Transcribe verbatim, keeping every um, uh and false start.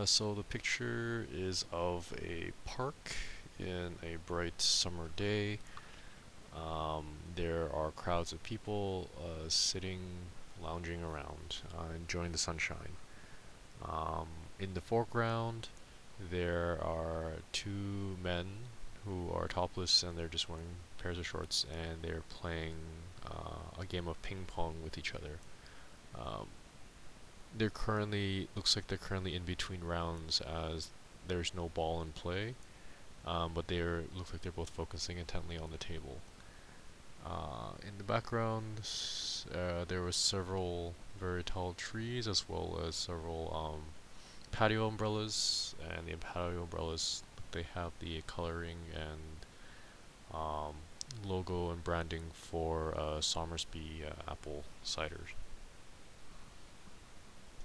Uh, so the picture is of a park in a bright summer day. Um, there are crowds of people uh, sitting, lounging around, uh, enjoying the sunshine. Um, in the foreground, there are two men who are topless and they're just wearing pairs of shorts and they're playing uh, a game of ping pong with each other. Um, they're currently looks like they're currently in between rounds as there's no ball in play, um, but they look like they're both focusing intently on the table. Uh, in the background, uh, there were several very tall trees as well as several um, patio umbrellas, and the patio umbrellas they have the coloring and um, logo and branding for uh, Somersby uh, apple ciders.